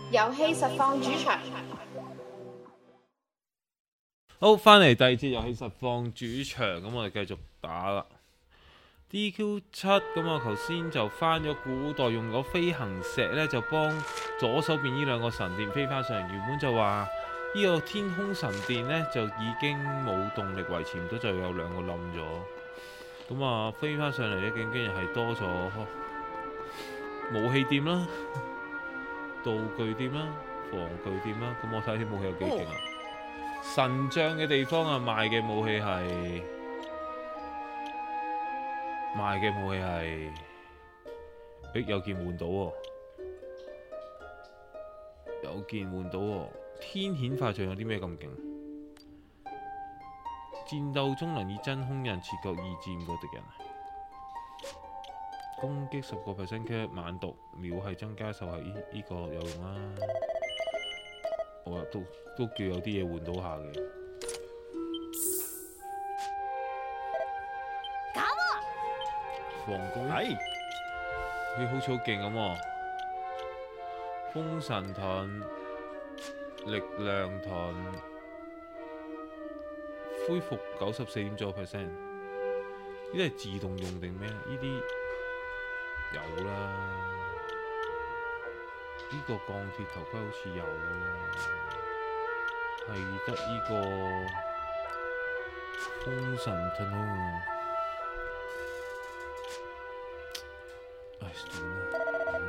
遊戲實況主場。 好，翻嚟第二節遊戲實況主場，咁我哋繼續打啦。DQ7 咁啊，頭先就翻咗古代，用咗飛行石呢，就幫左手邊呢兩個神殿飛翻上嚟。原本就話呢個天空神殿呢，就已經冇動力維持唔到，就有兩個冧咗。咁啊，飛翻上嚟呢，竟然係多咗武器店啦、道具店啦、防具店啦。咁我睇啲武器有幾勁啊！神將嘅地方啊，賣嘅武器係有件換到喎，天顯化象有啲咩咁勁？戰鬥中能以真空人切割2至5個敵人，攻擊10% 嘅猛毒，秒係增加受係呢個有用啦。好啊，都叫有啲嘢換到下嘅。防具係，佢好似好勁咁喎。風神盾、力量盾、恢復94.9%，呢啲係自動用定咩？呢啲有啦。呢個鋼鐵頭盔好似有啦，係得呢個風神盾咯。唉，算啦，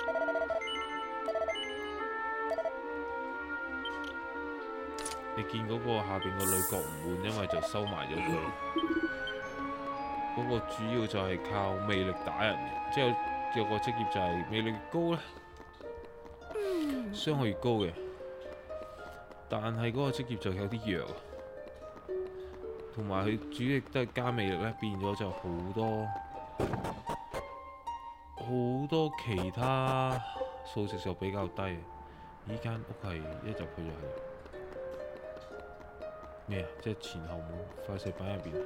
你見嗰個下邊個女角唔換，因為就收埋咗佢。嗰個主要就係靠魅力打人嘅，即係有個職業就係魅力越高咧，傷害越高嘅。但係嗰個職業就有啲弱，同埋佢主力都係加魅力咧，變咗就好多其他數值就比較低。呢間屋係一入去就係咩啊？即係前後門快石板入邊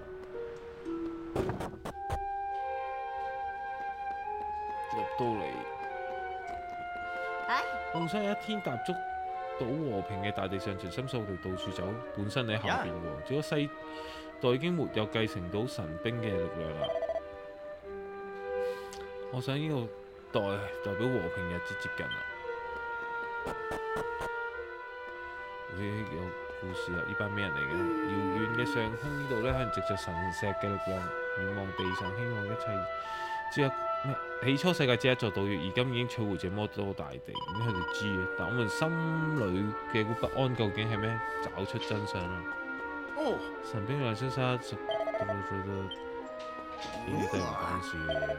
入到嚟，夢想有一天踏足到和平嘅大地上，隨心所欲到處走。本身你喺後邊喎，這個世代已經沒有繼承到神兵嘅力量啦。我想呢個代表和平日子接近啦。有故事啊！呢班咩人嚟嘅？遙遠嘅上空呢度呢，可能藉着神石嘅力量，遠望地上希望一切只有咩？起初世界只有一座島嶼，而今已經取回這麼多大地。咁佢哋知嘅，但我們心裏嘅不安究竟係咩？找出真相啦！神兵兩消失，呢啲都係唔關事嘅。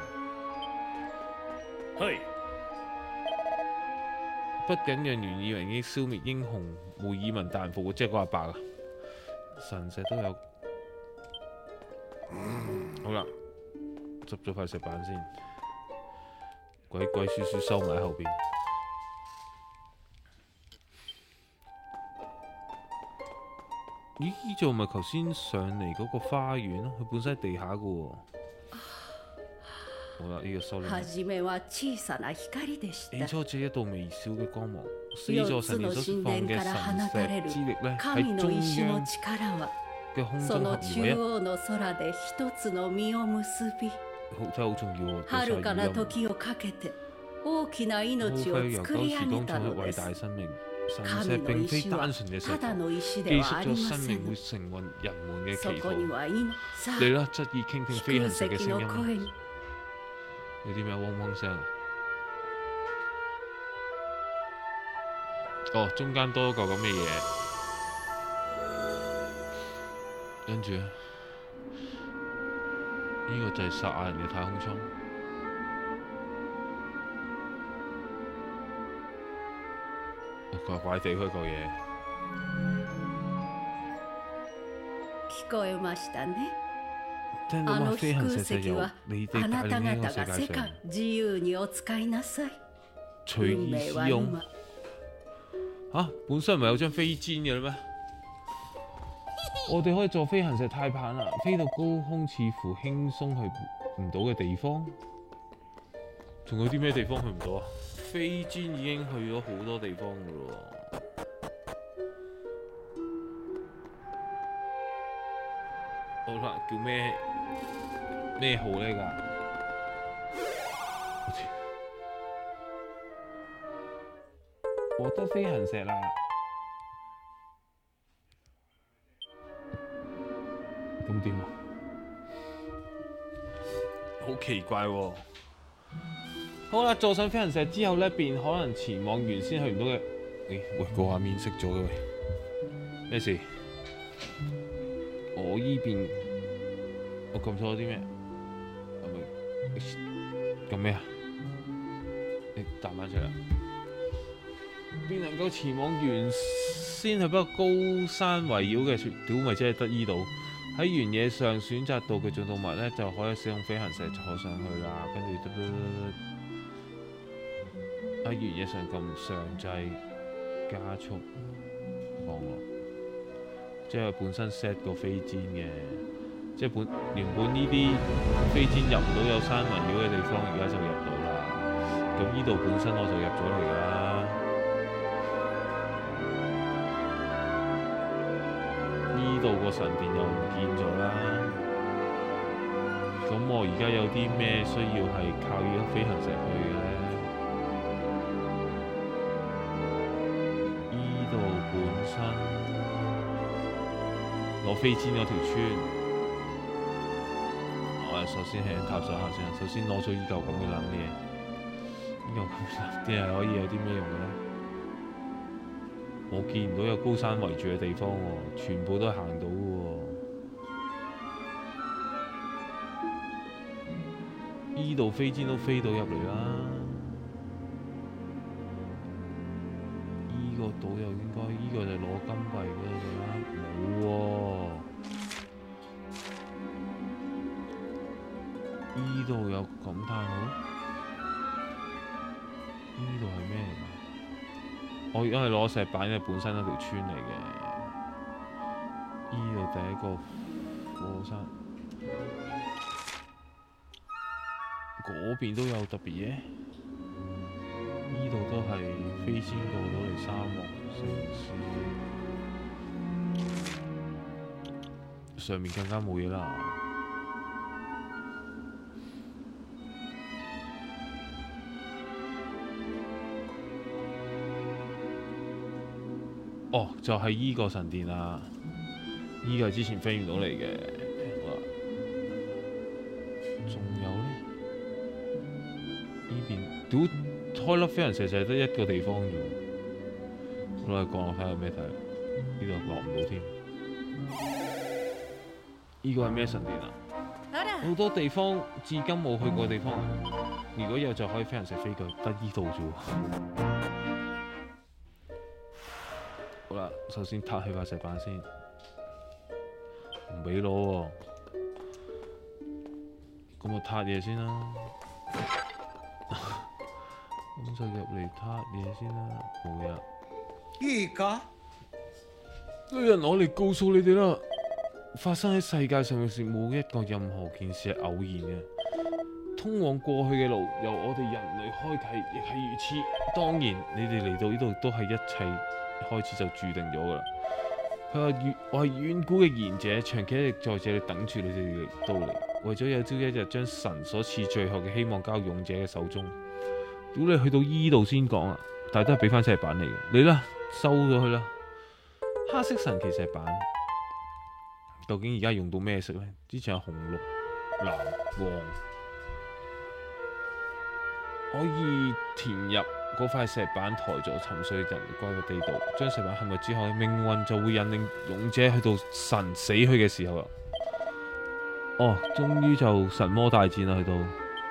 不僅讓袁以為已經消滅英雄梅爾文大人復活，即係個阿伯啊！神石都有。好啦，執咗塊石板先，鬼祟祟收埋喺後邊。咦？呢座咪頭先上嚟嗰個花園咯？佢本身喺地下噶喎。好啦，呢個收斂。起初只係一道微小嘅光芒，4座神殿所放嘅神石之力呢，喺中央嘅空中合而為一。真係好重要喎！對晒語音。耗費悠久時光創出偉大生命，神石並非單純嘅石頭，記述咗生命會成為人們嘅祈禱。嚟啦，側耳傾聽飛行石嘅聲音。有啲咩嗡嗡聲啊？哦，中間多一個咁嘅嘢，跟住呢個就係殺亞人嘅太空艙。怪怪地佢個嘢。聽到話飛行石就由你哋帶領呢個世界上隨意使用。本身唔係有張飛氈嘅咩？我哋可以坐飛行石太棒啦，飛到高空似乎輕鬆去唔到嘅地方。仲有啲咩地方去唔到啊？ 飛氈已經去咗好多地方噶咯喎。好啦，叫咩號呢㗎？獲得飛行石啦！咁點啊？好奇怪喎！好啦，坐上飛行石之後呢，便可能前往原先去唔到嘅。喂，個畫面熄咗嘅喂，咩事？我依邊我撳錯咗啲咩？係咪撳咩啊？你彈返出嚟，便能夠前往原先去不過高山圍繞嘅屌咪即係得依度。喺原野上選擇道具進動物呢，就可以使用飛行石坐上去啦。跟住喺原野上撳上掣加速降落，即係本身 set 個飛氈嘅，即係原本呢啲飛氈入唔到有山圍繞嘅地方，而家就入到啦。咁呢度本身我就入咗嚟㗎啦，呢度個神殿又唔見咗啦。咁我而家有啲咩需要係靠呢個飛行石去嘅咧？呢度本身攞飛氈嗰條村，我首先係探索下先。首先攞咗呢嚿咁嘅撚嘢，呢嚿咁嘅撚嘢係可以有啲咩用嘅咧？我見唔到有高山圍住嘅地方喎，全部都係行到嘅喎。呢度飛氈都飛到入嚟啦，呢個島又應該，呢個就攞金幣嗰度啦，冇喎。呢度有感嘆號，呢度係咩嚟㗎？我因為攞石板嘅本身嗰條村嚟嘅，呢度第一個火山，嗰邊都有特別嘢，呢度都係飛氈過到嚟沙漠城市，上面更加冇嘢啦。哦，就係依個神殿啦，依個係之前飛唔到嚟嘅。仲有呢？呢邊屌開粒飛行石就係得一個地方啫喎。我攞嚟降落睇下有咩睇，呢度落唔到添。呢個係咩神殿啊？好多地方至今冇去過嘅地方，如果有就可以飛行石飛過，得依度啫喎。好啦，首先撻起塊石板先，唔俾攞喎。咁我撻嘢先啦，咁就入嚟撻嘢先啦，冇嘢。 依家有人攞嚟告訴你哋啦，發生喺世界上嘅事冇一個任何件事係偶然嘅。通往過去嘅路由我哋人類開啟，亦係如此。當然，你哋嚟到呢度都係一切開始就注定咗㗎啦。佢話：我係遠古嘅賢者，長期一直在這裡等住你哋到嚟，為咗有朝一日將神所賜最後嘅希望交勇者嘅手中。屌你去到依度先講啊！但係都係俾翻石板嚟嘅，你啦，收咗佢啦。黑色神奇石板究竟而家用到咩色呢？之前有紅、綠、藍、黃，可以填入嗰塊石板抬咗沉睡人歸嘅地道，將石板陷入之後，命運就會引領勇者去到神死去嘅時候啦。哦，終於就神魔大戰啦，去到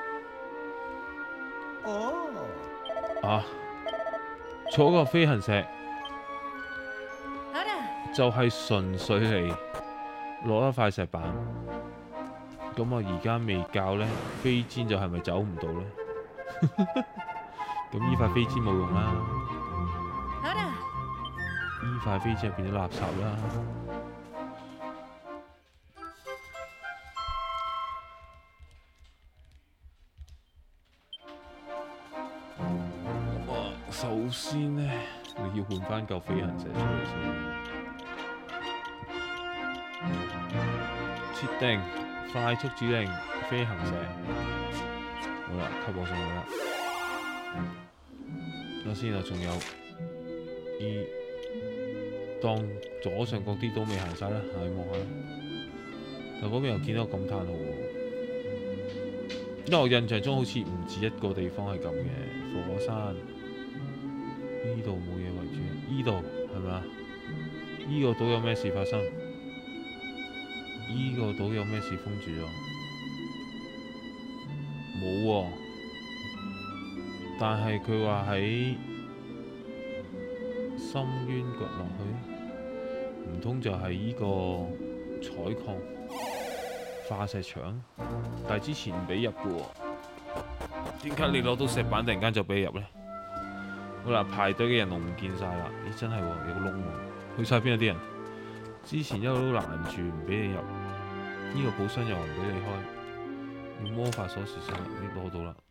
啊，坐個飛行石就係純粹嚟攞一塊石板。咁我而家未教呢，飛氈就係咪走唔到呢？咁呢塊飛氈冇用啦，呢塊飛氈就變咗垃圾啦。 首先呢，你要換翻嚿飛行石出嚟先。設定快速指令飛行石。好啦，吸我上去啦。首先啊，仲有當左上角啲都未行晒啦，係望下啦。但嗰邊又見到感嘆號喎，因為我印象中好似唔止一個地方係咁嘅。火山呢度冇嘢圍住，呢度係咪啊？呢個島有咩事發生？呢個島有咩事封住咗？冇喎，但係佢話喺深淵掘落去，唔通就係呢個採礦化石場？但係之前唔俾入嘅喎，點解你攞到石板突然間就俾入呢？好啦，排隊嘅人龍唔見晒啦！咦，真係喎，有個窿喎，去晒邊啊啲人？之前一路都攔住唔俾你入，呢個寶箱又唔俾你開，要魔法鎖匙先，你攞到啦。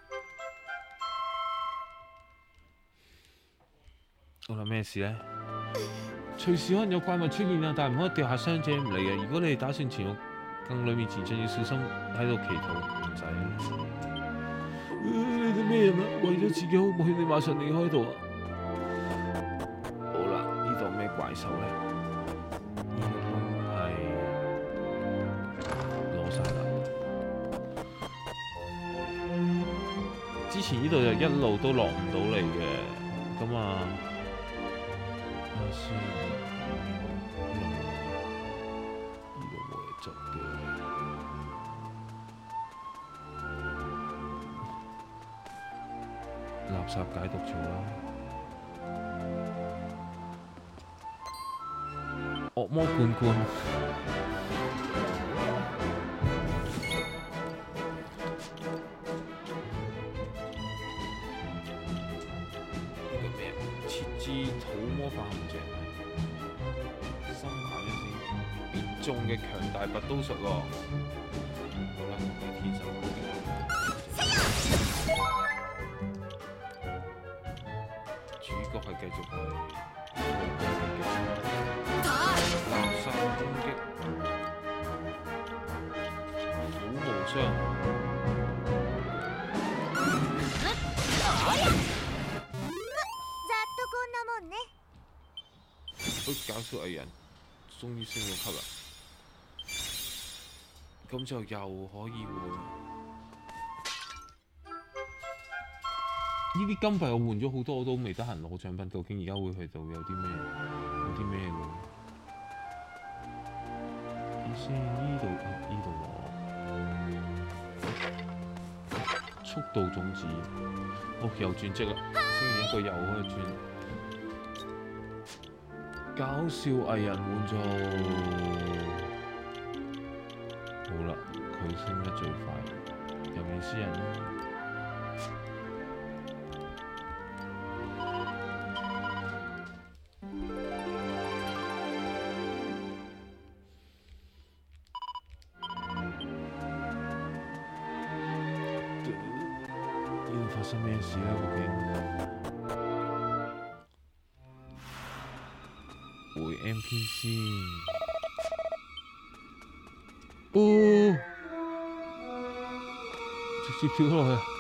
好啦，咩事呢？隨時可能有怪物出現啊，但係唔可以掉下傷者唔嚟嘅。如果你哋打算前往更裏面前進，要小心喺度祈禱，唔使。你哋咩人啊？為咗自己好冇血，你馬上離開度啊！好啦，呢度咩怪獸呢？呢個窿係攞晒啦。之前呢度就一路都落唔到嚟嘅，咁啊，睇下先。呢度冇嘢做嘅。垃圾解毒槽啦，惡魔罐罐，呢個咩？設置土魔法陷阱，深考一先，必中嘅強大拔刀術喎。好啦，我哋天生好嘅。主角係繼續係垃圾攻擊，虎無雙。都搞笑藝人，終於升咗級啦，咁就又可以換。呢啲金幣我換咗好多，我都未得閒攞獎品。究竟而家會去到有啲咩？有啲咩喎？睇先，呢度攞速度種子，哦又轉職啦，升完一個又可以轉。搞笑藝人換做好啦，佢升得最快，尤其是人啦。發生咩事咧？究竟回 NPC， 哦，直接跳落去，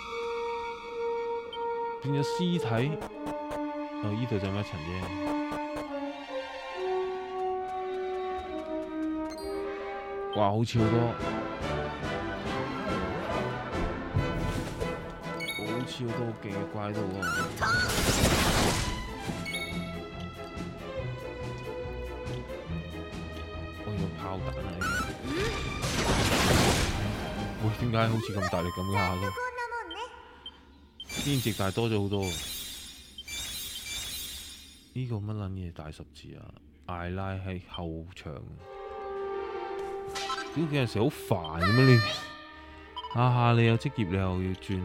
變咗屍體。哦，依度就咁一層啫。哇，好似好多。好似好多好勁嘅怪喺度喎！我有炮彈啊！喂，點解好似咁大力咁一下都？邊隻大多咗好多。呢個乜撚嘢大十字啊？艾拉喺後場。屌，有陣時好煩咁樣你，下下你有職業你又要轉。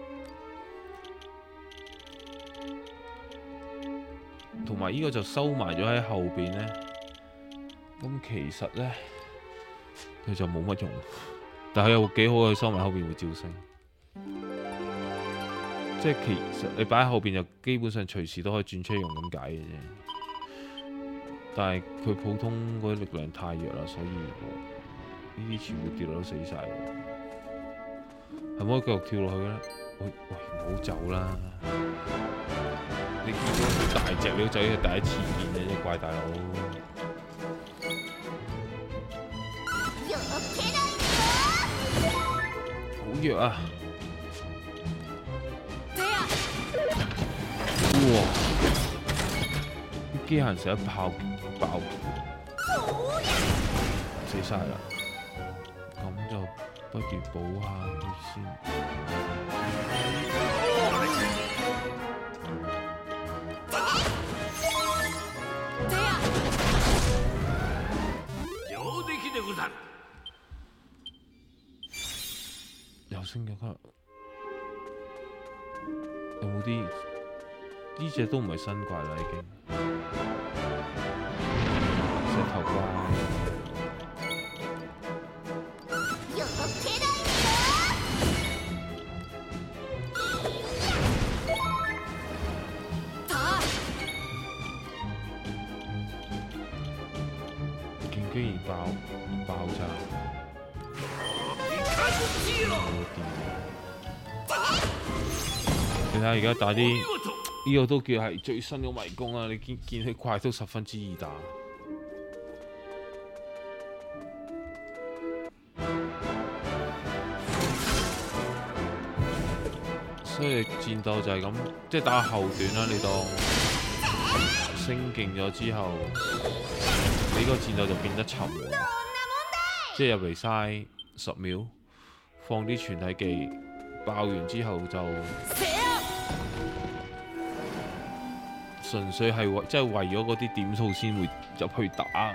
同埋呢個就收埋咗喺後邊呢。咁其實呢，佢就冇乜用，但係又幾好，佢收埋後邊會照聲。 即係其實你擺喺後邊就基本上隨時都可以轉出用咁解嘅啫。但係佢普通嗰啲力量太弱啦，所以呢啲全部跌落都死晒。係咪可以繼續跳落去咧？喂，唔好走啦！你見到佢大隻，你都走係第一次見嘅隻怪大佬。好弱啊！哇！啲機械人成日爆，死晒啦！咁就不如補下佢先。又升咗級，有冇啲？呢隻都唔係新怪啦，已經石頭怪。竟然爆炸！你睇下而家打啲。呢個都叫係最新嘅迷宮啊！你見佢怪都十分之易打，所以戰鬥就係咁，即係打後段啦。你當升勁咗之後，你個戰鬥就變得沉悶，即係入嚟嘥10秒，放啲全體技爆完之後就。純粹係即係為咗嗰啲點數先會入去打，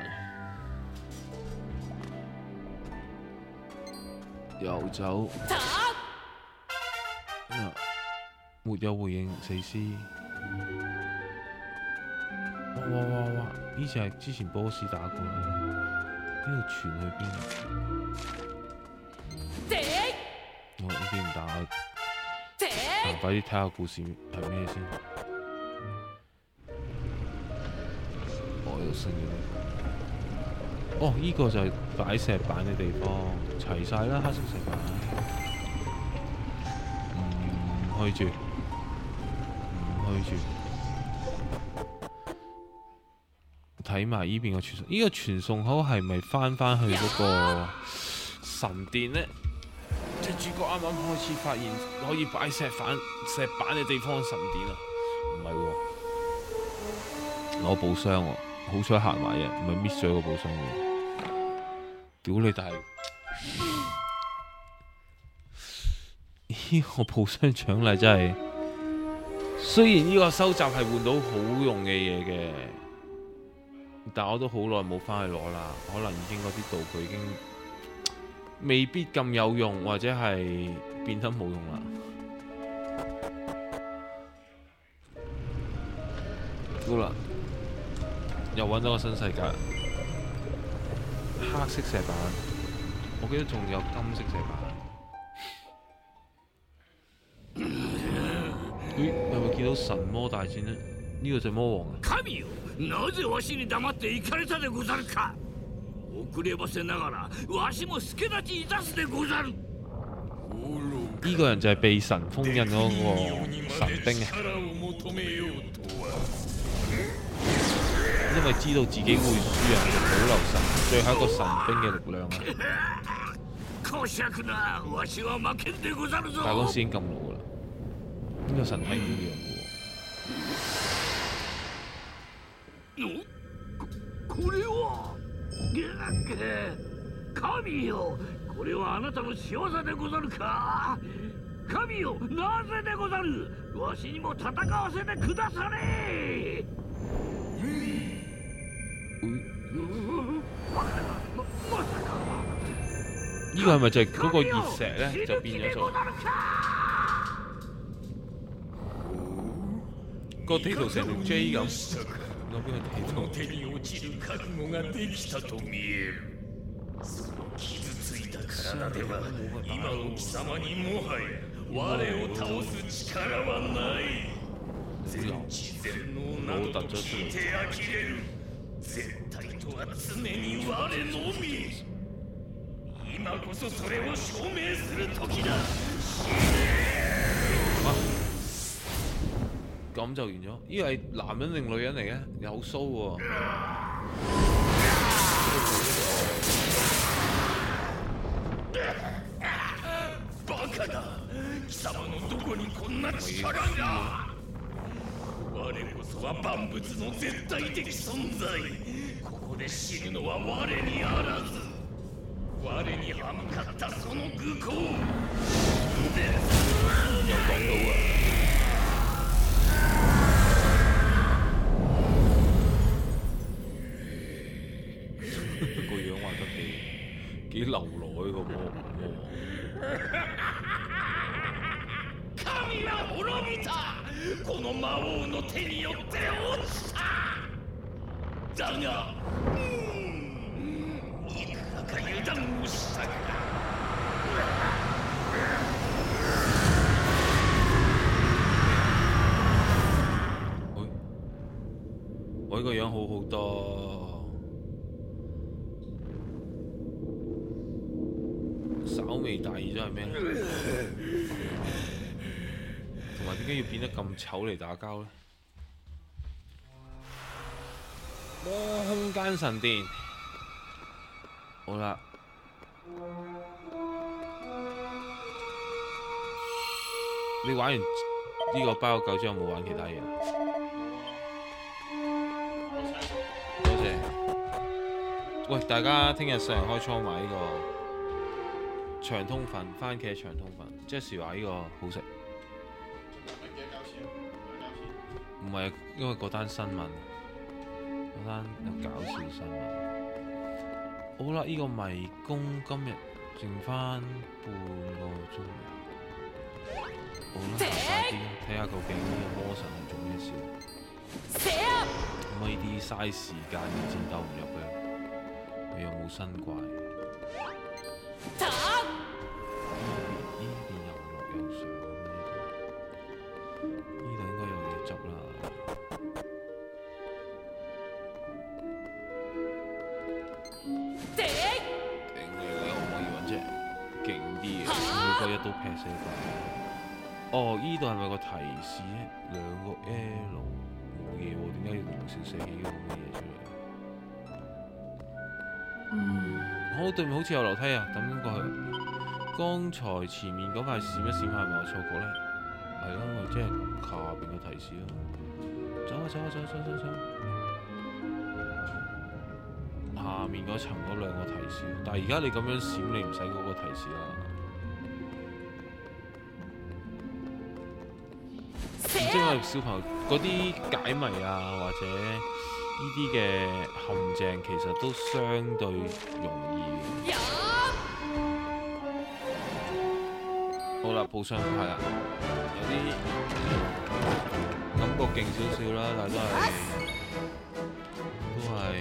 又走，沒有回應死屍。哇！呢隻係之前 boss 打過，呢度傳去邊啊？我呢邊唔打，快啲睇下故事係咩先。哦，呢個就係擺石板嘅地方，齊晒啦，黑色石板。唔去住，睇埋呢邊個傳送，呢個傳送口係咪翻去嗰個神殿呢？即係主角啱啱開始發現可以擺石板嘅地方神殿啊？唔係喎，攞寶箱喎。好彩行埋嘅，唔係 miss 咗個寶箱嘅。屌你！但係呢個寶箱獎勵真係，雖然呢個收集係換到好用嘅嘢嘅，但我都好耐冇翻去攞啦。可能已經嗰啲道具已經未必咁有用，或者係變得冇用啦。好啦。又揾到個新世界，黑色石板，我記得仲有金色石板。咦，係咪見到神魔大戰呢？呢個就魔王啊！ 神よ、なぜわしに黙って行かれたでござるか。遅ればせながら、わしも助立ちいたすでござる。 呢個人就係被神封印嗰個神兵啊！因為知道自己會輸啊，就保留最後一個神兵嘅力量啊！但係嗰時已經咁老啦，呢個神體唔一樣嘅喎。 これは神よ、これはあなたの仕業でござるか。神よ、なぜでござる。わしにも戦わせてくだされ。 呢個係咪就係嗰個熱石咧？就變咗做個地圖成條 J 咁。嗰邊個地圖？手に落ちる覚悟ができたと見える。その傷ついた体では今の貴様にもはや我を倒す力はない。全知全能などと聞いて呆れる。絶対とは常に我のみ。今こそそれを証明する時だ。 咁就完咗。呢個係男人定女人嚟嘅？有須喎。 バカだ。貴様のどこにこんな力が。我こそは万物の絶対的存在。ここで死ぬのは我にあらず。我に歯向かったその愚行。で、有講到啊。 個樣畫得幾流落個魔。 神は滅びた。この魔王の手によって落ちた。だが、いくらか油断をしたか。 我呢個樣好好多，稍微大意咗係咩咧？同埋點解要變得咁醜嚟打交咧？空間神殿，好啦，你玩完呢個包狗之後，有冇玩其他嘢？多謝。喂，大家聽日上開倉買呢個長通粉，番茄長通粉，即係話呢個好食。唔係，因為嗰單新聞，嗰單有搞笑新聞。好啦，呢個迷宮今日剩翻半個鐘。好啦，快啲睇下究竟呢個魔神係做咩事。咁呢啲嘥時間嘅戰鬥唔入去，佢有冇新怪？呢邊又落又上咁呢度應該有嘢執啦。頂你可唔可以揾隻勁啲嘅？每個一刀劈死佢。哦，呢度係咪個提示咧？兩個 L 冇嘢喎，點解要同時寫幾個咁嘅嘢出嚟？好，對面好似有樓梯啊，等過去。剛才前面嗰塊閃一閃係咪我錯覺咧？係咯，即係下邊嘅提示咯。走啊走啊走走走走！下面嗰層嗰兩個提示，但係而家你咁樣閃，你唔使嗰個提示啦。即係小朋友嗰啲解謎啊，或者呢啲嘅陷阱，其實都相對容易嘅。好啦，報上係啦，有啲感覺勁少少啦，但係都係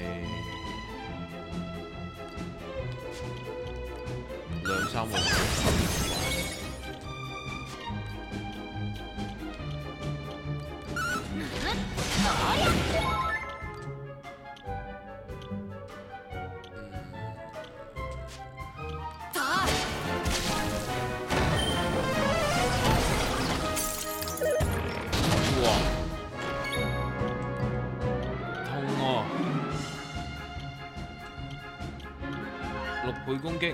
兩三個。6倍攻擊。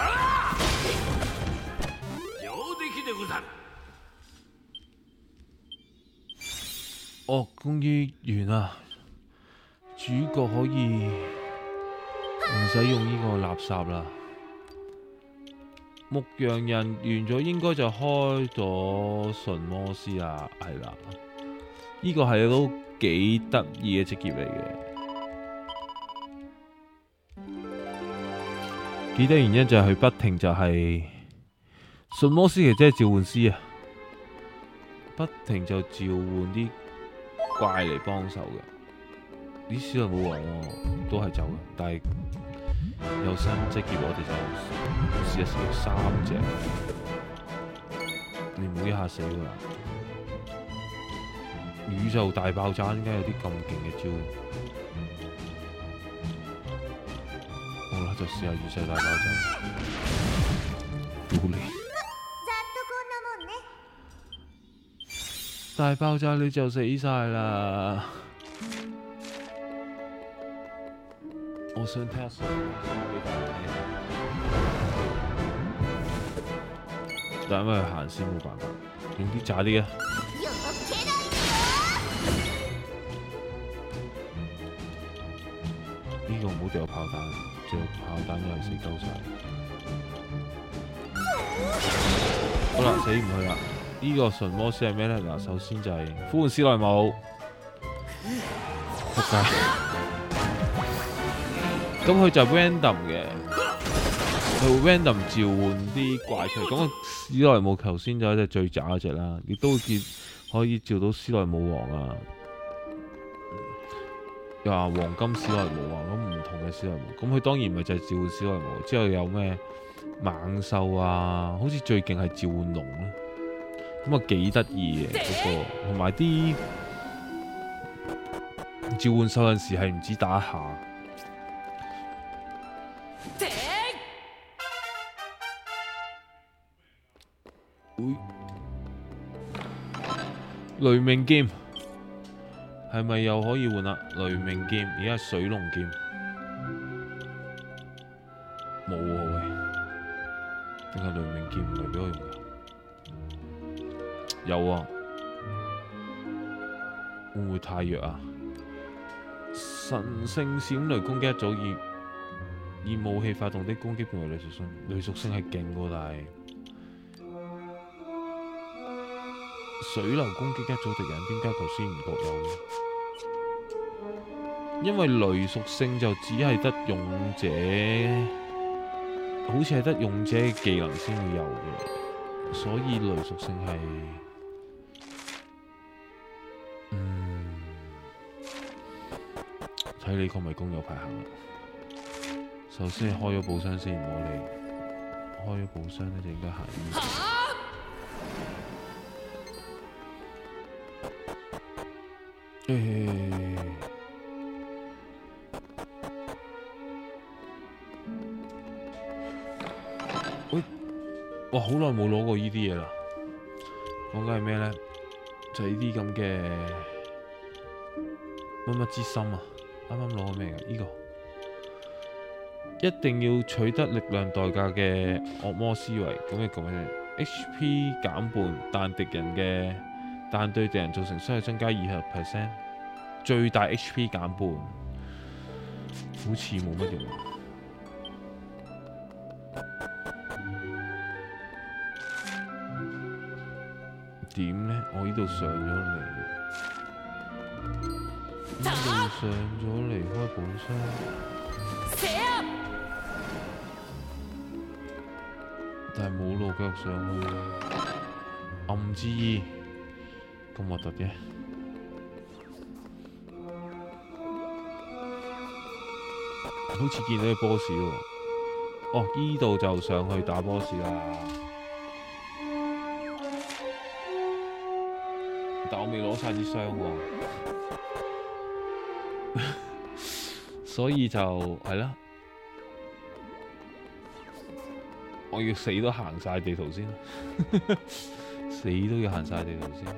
上出来でござる。 哦，終於完啦！主角可以唔使用呢個垃圾啦。牧羊人完咗，應該就開咗馴魔師啦，係啦。呢個係都幾得意嘅職業嚟嘅。幾得原因就係佢不停就係馴魔師，其實即係召喚師啊，不停就召喚啲怪嚟幫手嘅。啲小人武王喎都係走嘅，但係有新職業我哋就試一試3隻， 你唔好一下死㗎啦！宇宙大爆炸點解有啲咁勁嘅招？好啦，就試下宇宙大爆炸。屌你！大爆炸你就死晒啦！我想聽下聲，但因為行先冇辦法，用啲渣啲啊！呢個唔好掉炮彈，掉炮彈又係死鳩晒。好啦，死唔去啦！呢個純魔師係咩咧？嗱，首先就係呼喚史萊姆，仆街。咁佢就 random 嘅，佢會 random 召喚啲怪出嚟。咁個史萊姆頭先就一隻最渣嗰隻啦，亦都可以召到史萊姆王啊，又話黃金史萊姆王咁唔同嘅史萊姆。咁佢當然唔係就係召喚史萊姆，之後有咩猛獸啊，好似最勁係召喚龍啦。咁啊幾得意嘅嗰個，同埋啲召喚獸有陣時係唔止打一下。雷鳴劍係咪又可以換啦？雷鳴劍而家係水龍劍，冇喎喂，定係雷鳴劍唔係俾我用㗎？有啊，會唔會太弱啊？神聖閃雷攻擊一組以武器發動的攻擊變為雷屬性，雷屬性係勁喎，但係水流攻擊一組敵人，點解頭先唔覺有？因為雷屬性就只係得勇者，好似係得勇者嘅技能先會有嘅，所以雷屬性係。睇你個迷宮有排行啦。首先開咗寶箱先，唔好理。開咗寶箱咧就應該行呢。喂，哇！好耐冇攞過呢啲嘢啦。講緊係咩咧？就係呢啲咁嘅乜乜之心啊！啱啱攞過咩嘅？呢個一定要取得力量代價嘅惡魔思維，咁嘅講咩 ？HP 減半，但對敵人造成傷害增加20%，最大 HP 減半，好似冇乜用。點呢？我呢度上咗嚟。上咗嚟開寶箱，但係冇路腳上去，暗之衣咁核突嘅，好似見到啲 boss 喎。哦，依度就上去打 boss 啦，但我未攞晒支槍喎。所以就係啦，我要死都行晒地圖先，死都要行晒地圖先。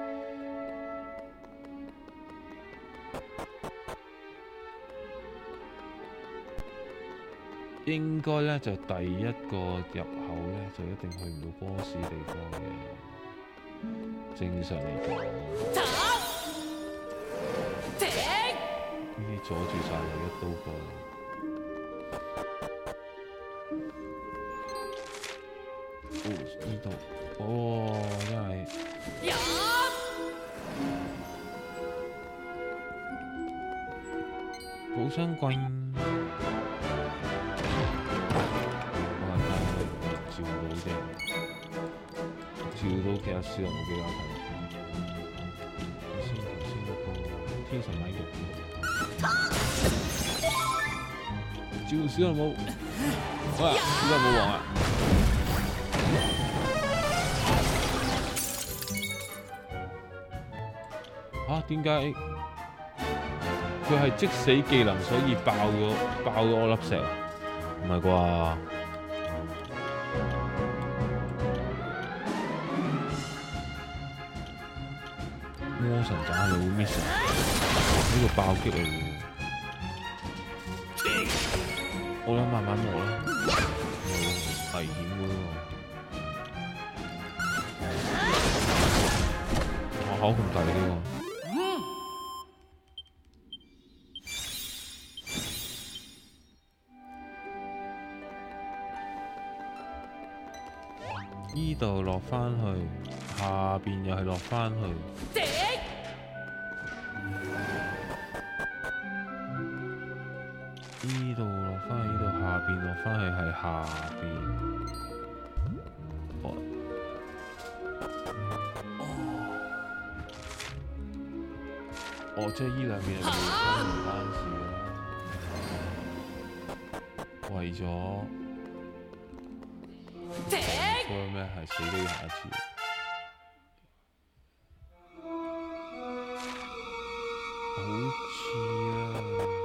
應該咧就第一個入口咧就一定去唔到 boss 地方嘅，正常嚟講。阻住晒我一刀過嚟，呢度，哦，真係寶箱棍，我係睇照到啫，照到其他小人冇俾我睇。頭先嗰個天神米肉。召喚史萊姆，好啦，史萊姆王啊！ 嚇點解佢係即死技能，所以爆咗我粒石？唔係啩？魔神斬係會 miss 呢個爆擊嚟嘅，我諗慢慢磨啦，危險嘅喎。我口咁大呢個。依度落返去，下邊又係落返去。依度落返去，依度下邊落返去係下邊。即係依兩邊係關唔關事啦。為咗嗰個咩係死都要下一次。好似啦，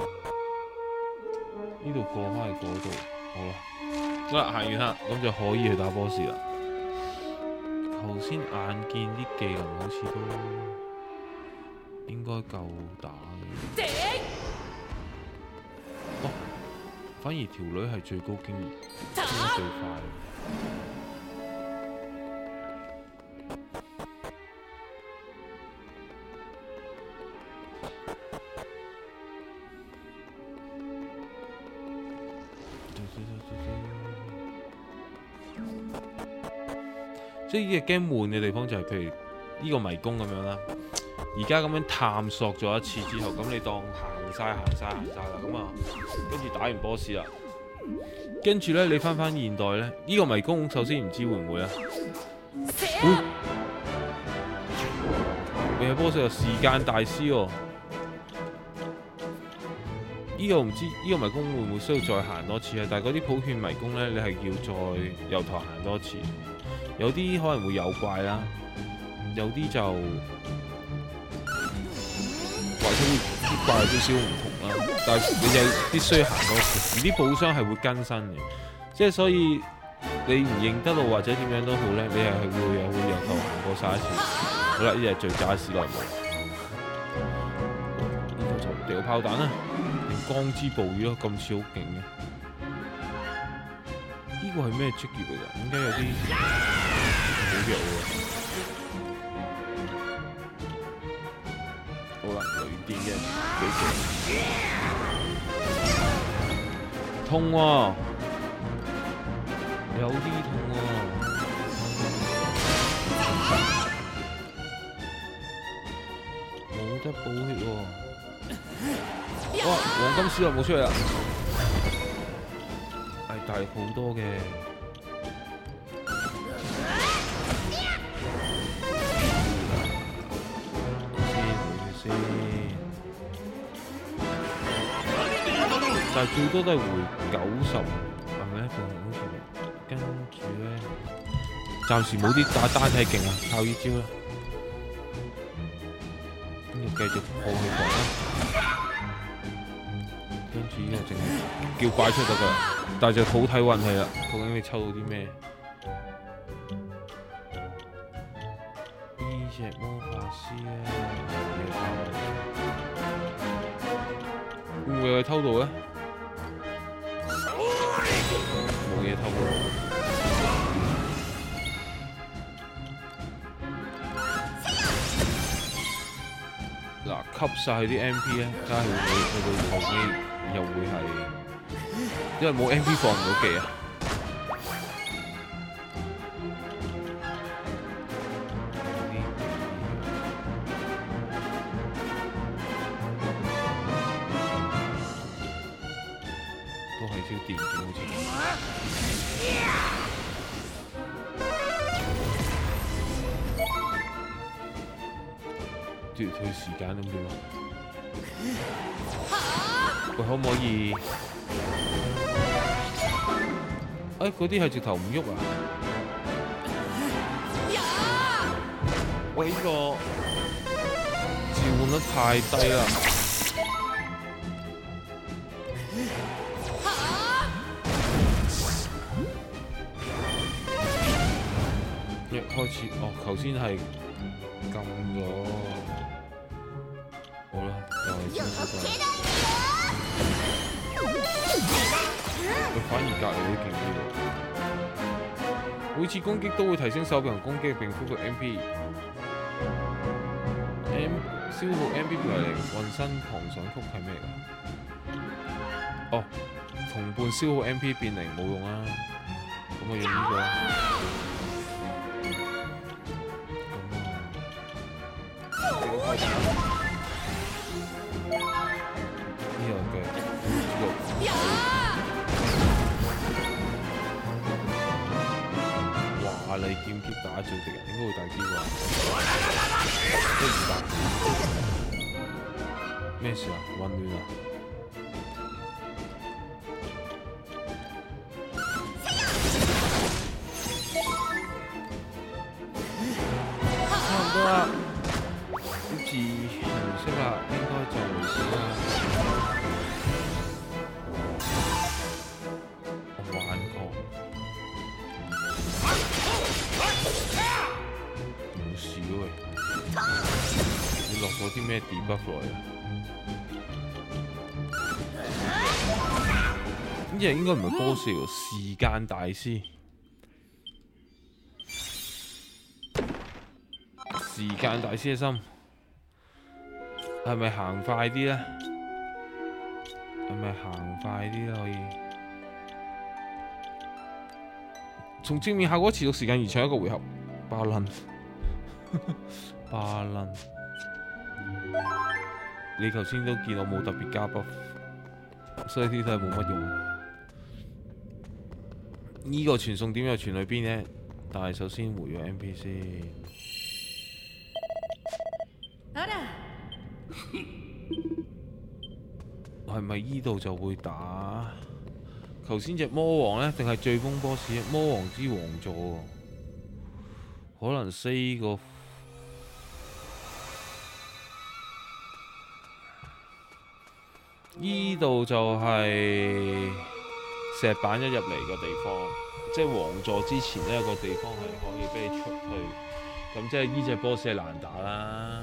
呢度過返去嗰度，好啦，好啦，行完啦，咁就可以去打 boss 啦。頭先眼見啲技能好似都應該夠打嘅。哦，反而條女係最高經驗，應該最快。即係呢個 game 悶嘅地方就係，譬如呢個迷宮咁樣啦。而家咁樣探索咗一次之後，咁你當行晒啦，咁啊，跟住打完 boss 啦，跟住咧你翻現代咧，呢個迷宮首先唔知會唔會啊？你係 boss 又時間大師喎，呢個唔知呢個迷宮會唔會需要再行多次啊？但係嗰啲普遍迷宮咧，你係要再由頭行多次。有啲可能會有怪啦，有啲就或者啲怪有少少唔同啦，但係你就必須要行多次。而啲寶箱係會更新嘅，即係所以你唔認得路或者點樣都好咧，你係會由頭行過晒一次。好啦，呢隻最渣史萊姆，呢個就掉炮彈啦，連光之暴雨咯，咁似好勁嘅。呢個係咩職業嚟㗎？點解有啲好弱喎？好啦，雷電嘅幾勁，痛喎，有啲痛喎，冇得補血喎。哇！黃金史萊姆出嚟啦！大好多嘅，先，但係最多都係回90，係咪？好似跟住咧，暫時冇啲打單體勁啊，靠呢招啦，跟住繼續破佢防啦。跟住呢個淨係叫怪出得㗎。但係就好睇運氣啦，究竟你抽到啲咩？呢隻魔法師咧，會唔會有偷到咧？冇嘢偷到。嗱，吸晒啲 MP 咧，加佢去到後尾又會係。因為冇 MP 放唔到技啊！都係招電嘅好似。奪佢時間咁點啊？佢可唔可以？嗰啲係直頭唔喐啊！喂，呢個召喚得太低啦。一開始，頭先係撳咗，好啦，又係先嗰佢反而隔離都勁啲喎。每次攻擊都會提升手臂同攻擊並恢復 MP。消耗 MP 為零，渾身狂想曲係咩嚟㗎？同伴消耗 MP 變零冇用啊！咁我用呢個。開始呢個嘅華麗劍擊打造敵人，應該會大啲啩？都唔大。咩事啊？混亂啊！差唔多啦。字唔識啦，應該就冇事啦。我玩過，冇事喎。你落咗啲咩 debuff 落嚟啊？呢隻應該唔係 boss 喎，時間大師。時間大師嘅心。係咪行快啲咧？係咪行快啲咧？可以從正面效果持續時間延長一個回合。巴撚巴撚，你頭先都見我冇特別加 buff， 所以呢啲都係冇乜用。呢個傳送點又傳去邊呢？但係首先回咗 MP 先。係咪依度就會打？頭先隻魔王呢？定係最終 boss 魔王之王座？可能4個。依度就係石板一入嚟嘅地方，即係王座之前呢，有個地方係可以俾你出去。咁即係依隻 boss 係難打啦。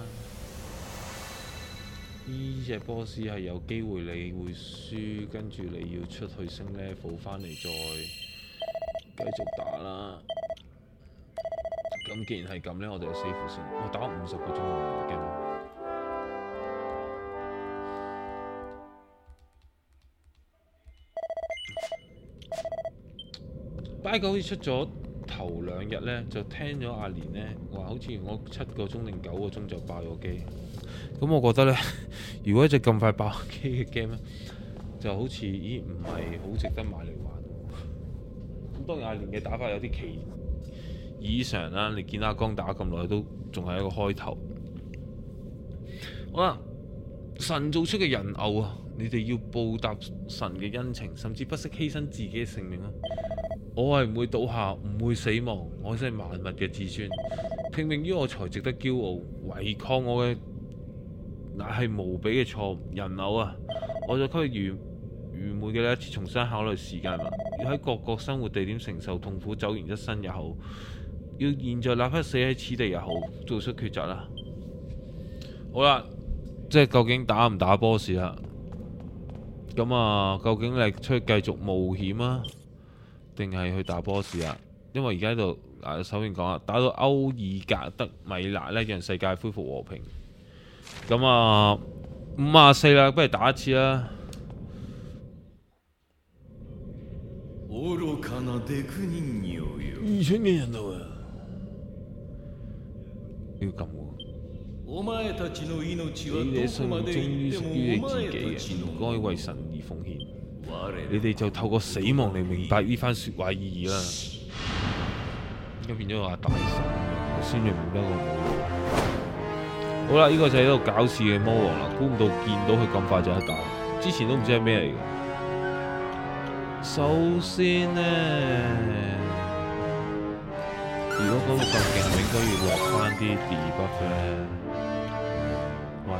呢隻 boss 係有機會你會輸，跟住你要出去升 level 翻嚟再繼續打啦。咁既然係咁呢，我哋就 save 先。我打50個鐘喎，驚。拜狗好似出咗頭2日呢，就聽咗阿蓮呢話，好似我7個鐘定9個鐘就爆咗機。咁我覺得呢，如果一隻咁快爆機嘅 game 呢，就好似唔係好值得買嚟玩。咁當然阿蓮嘅打法有啲奇異常啦，你見阿江打咁耐都仲係一個開頭。好啦，神做出嘅人偶啊，你哋要報答神嘅恩情，甚至不惜犧牲自己嘅性命啊！我係唔會倒下，唔會死亡，我真係萬物嘅至尊。拼命於我才值得驕傲，違抗我嘅乃係無比嘅錯誤。人偶啊，我再給予愚昧嘅一次重新考慮時間啦。要喺各個生活地點承受痛苦，走完一生也好，要現在立刻死喺此地也好，做出抉擇啦。好啦，即係究竟打唔打 boss 啦？咁啊，究竟你出去繼續冒險啊，定係去打 boss 啊？因為而家喺度首先講啦，打到歐爾格德米納呢，讓世界恢復和平。咁啊，54啦，不如打一次啦。愚蠢嘅人類啊！要撳喎。你嘅生命終於屬於你自己嘅，唔該為神而奉獻。你哋就透過死亡嚟明白呢番説話意義啦。應該變咗話大神，我先至明得個冇。好啦，呢個就係一個搞事嘅魔王啦，估唔到見到佢咁快就一打，之前都唔知係咩嚟嘅。首先呢，如果嗰個咁勁，應該要落翻啲 debuff 咧。哇！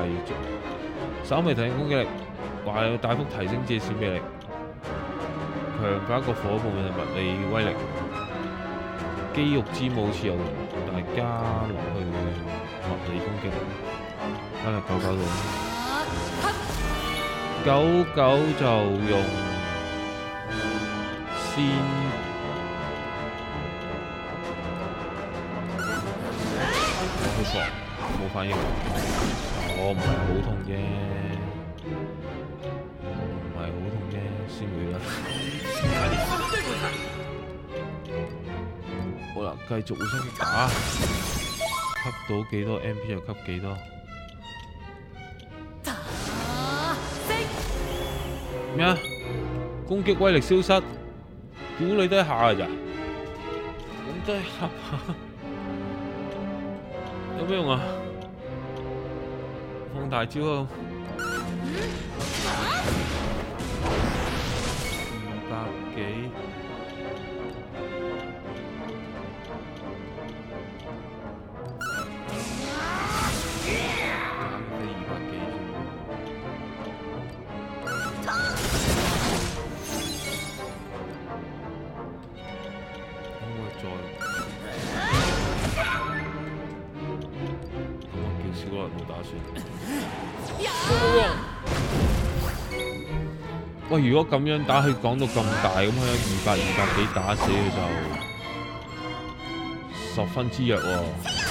續。稍微提升攻擊力，話要大幅提升自己閃避力，強化一個火部嘅物理威力。肌肉之舞似有用，但係加落去物理攻擊力，加入99就用先。冇反應，我唔係好痛啫，先會啦。好啦，繼續互相打，吸到幾多 MP 就吸幾多。咩啊？攻擊威力消失，屌你得一下㗎咋？咁得一下。有咩用啊？放大招啊！200幾，喂，如果咁樣打佢講到咁大，咁佢200幾打死佢就十分之弱喎。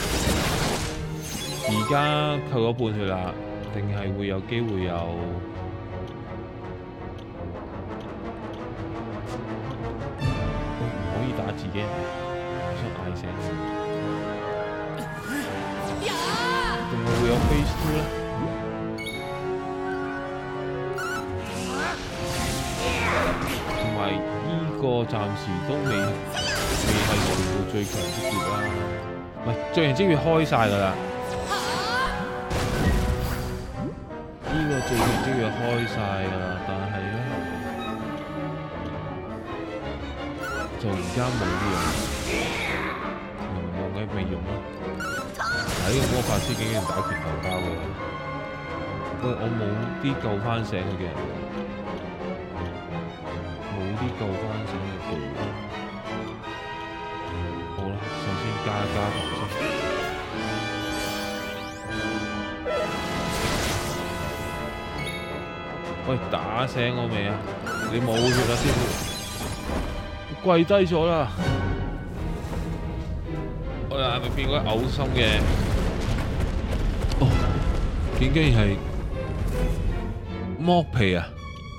而家扣咗半血啦，定係會有機會有？唔可以打自己人，我想嗌聲。定係會有 Phase 2咧？呢個暫時都未係做到最強職業啦，唔係最強職業開晒㗎啦。呢個最強職業開晒㗎啦，但係咧就而家冇用，用嘅未用啦。嗱，呢個魔法師竟然打拳頭交嘅，喂，我冇啲救翻醒佢嘅人。啲救翻醒嘅技能，好啦，首先加防先。喂，打醒我未啊？你冇血啦，師傅，跪低咗啦！我係咪變咗嘔心嘅？哦，竟然係剝皮啊！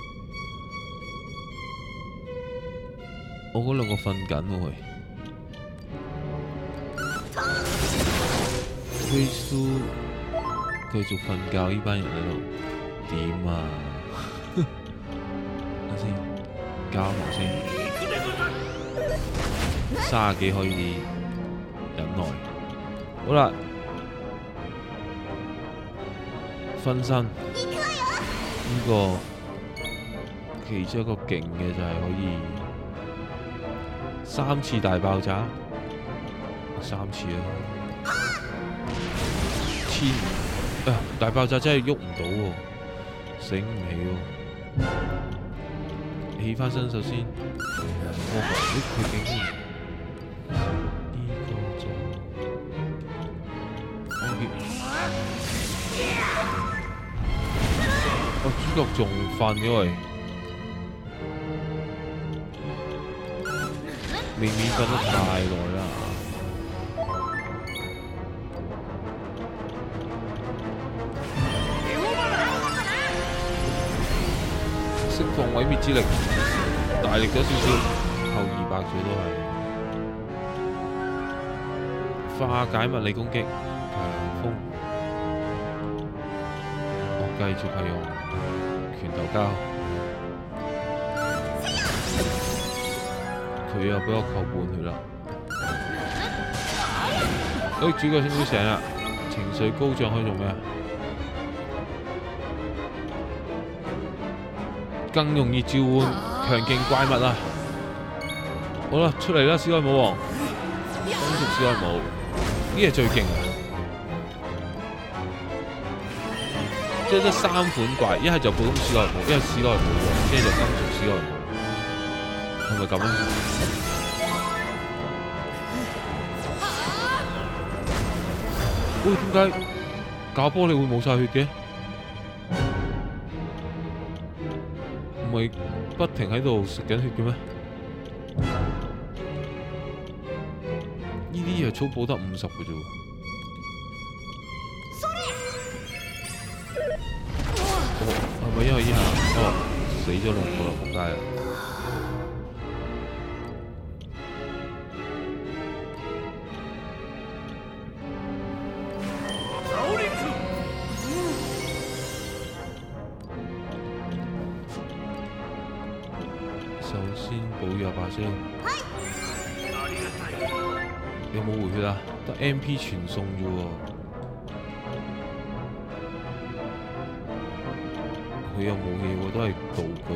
我嗰兩個瞓緊喎，Phase 2繼續瞓覺，呢班人喺度點啊？等先，交埋先，30幾可以忍耐。好啦，分身呢個其中一個勁嘅就係可以。3次大爆炸，3次啦，1500大爆炸真係喐唔到喎，醒唔起喎，起翻身首先，佢竟然呢個就主角仲瞓嘅喂。未免瞓得太耐啦！釋放毀滅之力，大力咗少少，後200最多係化解物理攻擊，強風。我繼續係用拳頭交。佢又俾我扣半血啦！主角終於醒啦，情緒高漲可以做咩啊？更容易召喚強勁怪物啊！好啦，出嚟啦，史萊姆王，攻擊史萊姆，呢係最勁啊！ 即係得3款怪，一係就普通史萊姆，一係史萊姆王，一係就金屬史萊姆，係咪咁咧？喂，點解假波你會冇晒血嘅？唔係不停喺度食緊血嘅咩？呢啲藥草補得50嘅啫喎。係咪因為依下死咗2個啦？仆街啦！首先補藥吧先。有冇回血啊？得 MP 傳送啫喎。佢又冇嘢喎，都係道具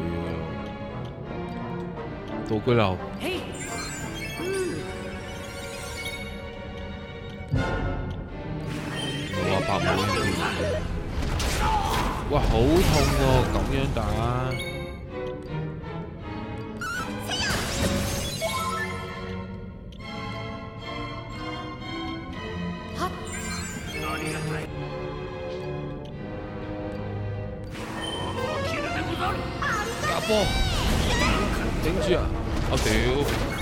喎。道具流。冇啊，8冇 MP。哇，好痛喎！咁樣打。波頂住啊！我屌！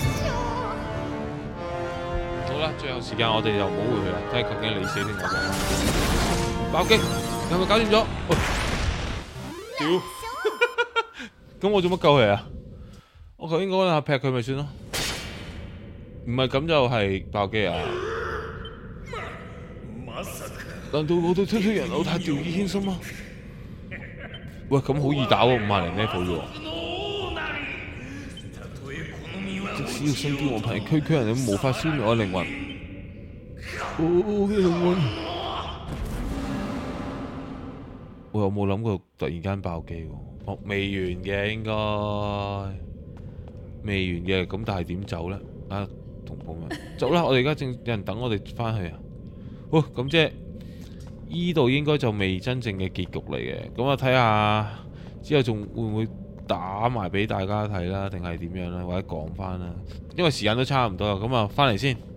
好啦，最後時間我哋就唔好回去啦，睇下究竟你死定我死。爆擊，係咪搞掂咗？屌！咁我做乜救佢啊？我頭先嗰下劈佢咪算咯？唔係咁就係爆擊啊！難道我對推人偶太掉以輕心嗎？喂，咁好易打喎，50零 level 啫喎！即使要身邊和朋友區人，都無法消滅我靈魂。我嘅靈魂，我有冇諗過突然間爆機喎？哦，未完嘅應該，未完嘅，咁但係點走咧？啊，同朋友走啦！我哋而家正有人等我哋翻去啊！好，咁即係。依度應該就未真正嘅結局嚟嘅，咁啊睇下之後仲會唔會打埋俾大家睇啦，定係點樣啦，或者講翻啦，因為時間都差唔多啦，咁啊翻嚟先。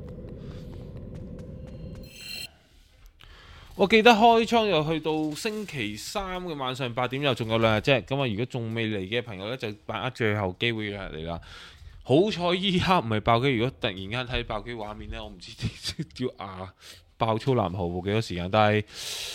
我記得開倉又去到星期3嘅晚上8點，又仲有2日啫，咁啊如果仲未嚟嘅朋友呢，就把握最後機會嚟啦。好彩依刻唔係爆機，如果突然間睇爆機畫面呢，我唔知點啊！爆粗藍毫冇幾多時間，但係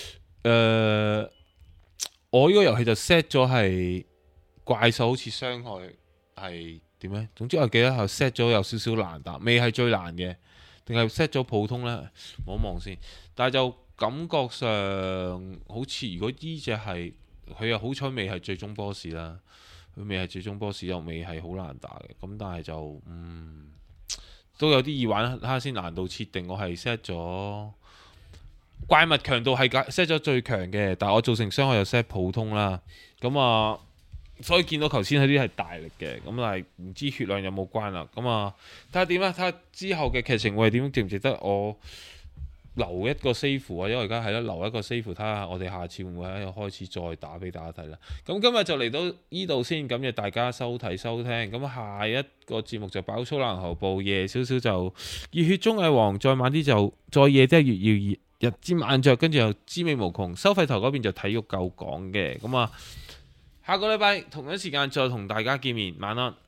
我呢個遊戲就 set 咗係怪獸好似傷害係點呢？總之我記得係 set 咗有少少難打，未係最難嘅，定係 set 咗普通呢？望一望先。但係就感覺上好似如果呢隻係佢又好彩未係最終 boss 啦，佢未係最終 boss 又未係好難打嘅，咁但係就都有啲易玩，睇下先。難度設定我係 set 咗怪物強度係 set 咗最強嘅，但係我造成傷害又 set 普通啦。咁啊，所以見到頭先嗰啲係大力嘅，咁但係唔知血量有冇關啦。咁啊，睇下點啦，睇下之後嘅劇情會係點，值唔值得我留一個 save 啊？因為而家係咯，留一個 save， 睇下我哋下次會唔會喺度開始再打俾大家睇啦。咁今日就嚟到呢度先，感謝大家收睇收聽。咁下一個節目就爆粗爛喉部，夜少少就熱血綜藝王，再晚啲就再夜啲越要日之晚着，跟住又滋味無窮。收費台嗰邊就體育夠講嘅。咁啊，下個禮拜同一時間再同大家見面，晚安。